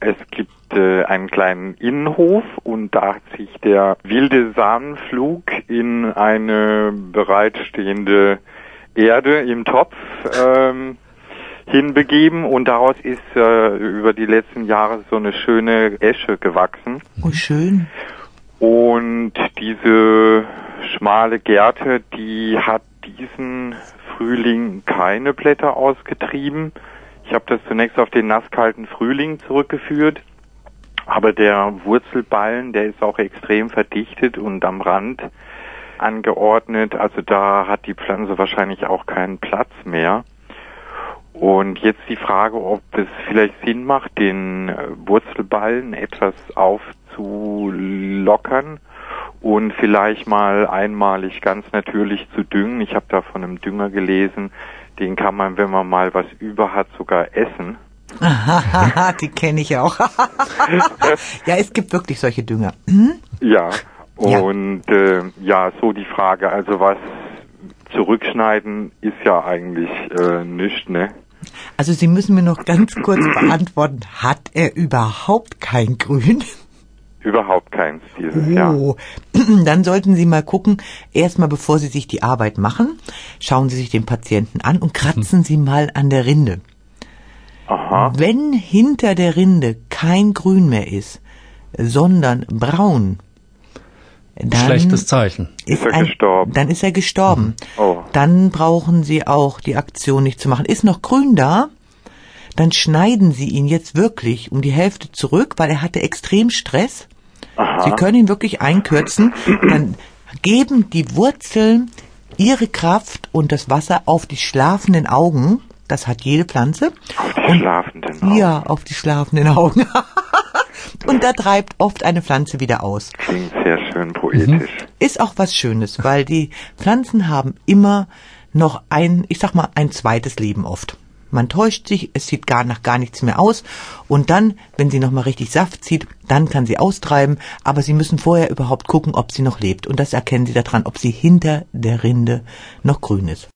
Es gibt einen kleinen Innenhof und da hat sich der wilde Sahnenflug in eine bereitstehende Erde im Topf hinbegeben und daraus ist über die letzten Jahre so eine schöne Esche gewachsen. Oh, schön. Und diese schmale Gerte, die hat diesen Frühling keine Blätter ausgetrieben. Ich habe das zunächst auf den nasskalten Frühling zurückgeführt, aber der Wurzelballen, der ist auch extrem verdichtet und am Rand angeordnet, also da hat die Pflanze wahrscheinlich auch keinen Platz mehr. Und jetzt die Frage, ob es vielleicht Sinn macht, den Wurzelballen etwas aufzulockern und vielleicht mal einmalig ganz natürlich zu düngen. Ich habe da von einem Dünger gelesen, den kann man, wenn man mal was über hat, sogar essen. Die kenne ich auch. Ja, es gibt wirklich solche Dünger. Ja, und so die Frage, also was zurückschneiden ist ja eigentlich nichts, ne? Also Sie müssen mir noch ganz kurz beantworten, hat er überhaupt kein Grün? Überhaupt keins dieses Jahr. Dann sollten Sie mal gucken, erstmal bevor Sie sich die Arbeit machen, schauen Sie sich den Patienten an und kratzen Sie mal an der Rinde. Aha. Wenn hinter der Rinde kein Grün mehr ist, sondern braun, dann schlechtes Zeichen. Ist er gestorben? Dann ist er gestorben. Oh. Dann brauchen Sie auch die Aktion nicht zu machen. Ist noch Grün da? Dann schneiden Sie ihn jetzt wirklich um die Hälfte zurück, weil er hatte extrem Stress. Aha. Sie können ihn wirklich einkürzen. Dann geben die Wurzeln ihre Kraft und das Wasser auf die schlafenden Augen. Das hat jede Pflanze. Auf die schlafenden Augen? Ja, auf die schlafenden Augen. Und da treibt oft eine Pflanze wieder aus. Klingt sehr schön poetisch. Ist auch was Schönes, weil die Pflanzen haben immer noch ein zweites Leben oft. Man täuscht sich, es sieht nach gar nichts mehr aus und dann, wenn sie nochmal richtig Saft zieht, dann kann sie austreiben, aber Sie müssen vorher überhaupt gucken, ob sie noch lebt und das erkennen Sie daran, ob sie hinter der Rinde noch grün ist.